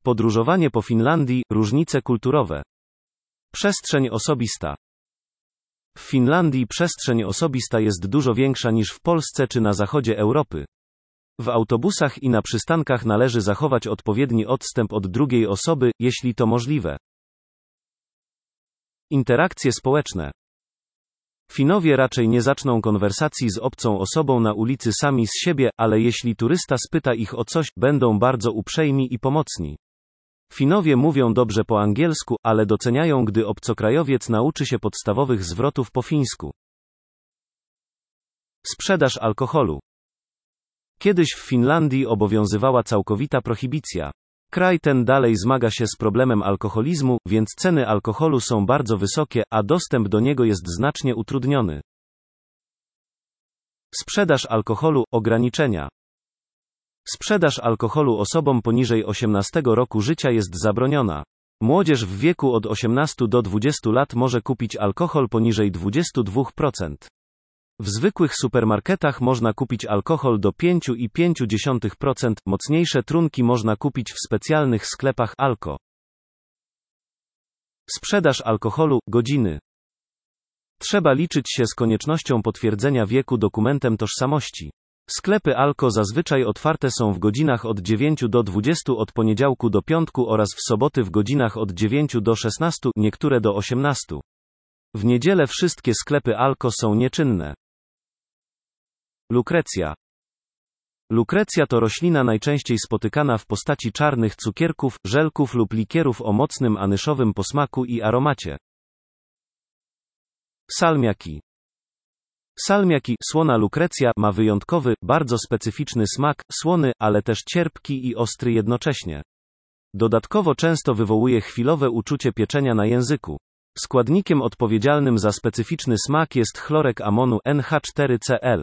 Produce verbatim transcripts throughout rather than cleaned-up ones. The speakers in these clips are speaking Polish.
Podróżowanie po Finlandii, różnice kulturowe. Przestrzeń osobista. W Finlandii przestrzeń osobista jest dużo większa niż w Polsce czy na zachodzie Europy. W autobusach i na przystankach należy zachować odpowiedni odstęp od drugiej osoby, jeśli to możliwe. Interakcje społeczne. Finowie raczej nie zaczną konwersacji z obcą osobą na ulicy sami z siebie, ale jeśli turysta spyta ich o coś, będą bardzo uprzejmi i pomocni. Finowie mówią dobrze po angielsku, ale doceniają, gdy obcokrajowiec nauczy się podstawowych zwrotów po fińsku. Sprzedaż alkoholu. Kiedyś w Finlandii obowiązywała całkowita prohibicja. Kraj ten dalej zmaga się z problemem alkoholizmu, więc ceny alkoholu są bardzo wysokie, a dostęp do niego jest znacznie utrudniony. Sprzedaż alkoholu, ograniczenia. Sprzedaż alkoholu osobom poniżej osiemnastego roku życia jest zabroniona. Młodzież w wieku od osiemnastu do dwudziestu lat może kupić alkohol poniżej dwudziestu dwóch procent. W zwykłych supermarketach można kupić alkohol do pięć przecinek pięć procent, mocniejsze trunki można kupić w specjalnych sklepach Alko. Sprzedaż alkoholu, godziny. Trzeba liczyć się z koniecznością potwierdzenia wieku dokumentem tożsamości. Sklepy Alko zazwyczaj otwarte są w godzinach od dziewięciu do dwudziestu od poniedziałku do piątku oraz w soboty w godzinach od dziewięciu do szesnastu, niektóre do osiemnastu. W niedzielę wszystkie sklepy Alko są nieczynne. Lukrecja. Lukrecja to roślina najczęściej spotykana w postaci czarnych cukierków, żelków lub likierów o mocnym anyszowym posmaku i aromacie. Salmiaki. Salmiaki, słona lukrecja, ma wyjątkowy, bardzo specyficzny smak, słony, ale też cierpki i ostry jednocześnie. Dodatkowo często wywołuje chwilowe uczucie pieczenia na języku. Składnikiem odpowiedzialnym za specyficzny smak jest chlorek amonu N H cztery C l.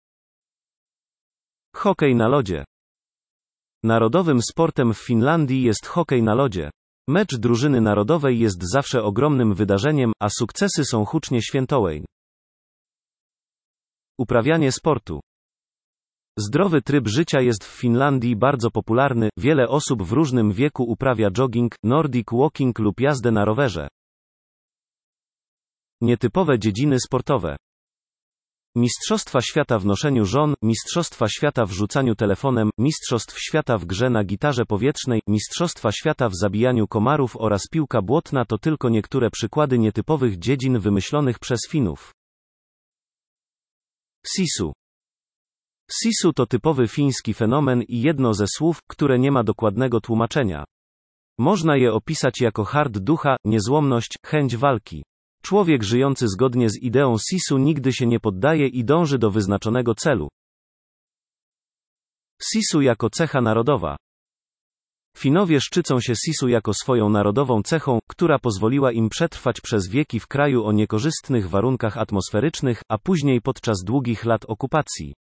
Hokej na lodzie. Narodowym sportem w Finlandii jest hokej na lodzie. Mecz drużyny narodowej jest zawsze ogromnym wydarzeniem, a sukcesy są hucznie świętowane. Uprawianie sportu. Zdrowy tryb życia jest w Finlandii bardzo popularny, wiele osób w różnym wieku uprawia jogging, nordic walking lub jazdę na rowerze. Nietypowe dziedziny sportowe. Mistrzostwa świata w noszeniu żon, Mistrzostwa świata w rzucaniu telefonem, Mistrzostw świata w grze na gitarze powietrznej, Mistrzostwa świata w zabijaniu komarów oraz piłka błotna to tylko niektóre przykłady nietypowych dziedzin wymyślonych przez Finów. Sisu. Sisu to typowy fiński fenomen i jedno ze słów, które nie ma dokładnego tłumaczenia. Można je opisać jako hard ducha, niezłomność, chęć walki. Człowiek żyjący zgodnie z ideą Sisu nigdy się nie poddaje i dąży do wyznaczonego celu. Sisu jako cecha narodowa. Finowie szczycą się Sisu jako swoją narodową cechą, która pozwoliła im przetrwać przez wieki w kraju o niekorzystnych warunkach atmosferycznych, a później podczas długich lat okupacji.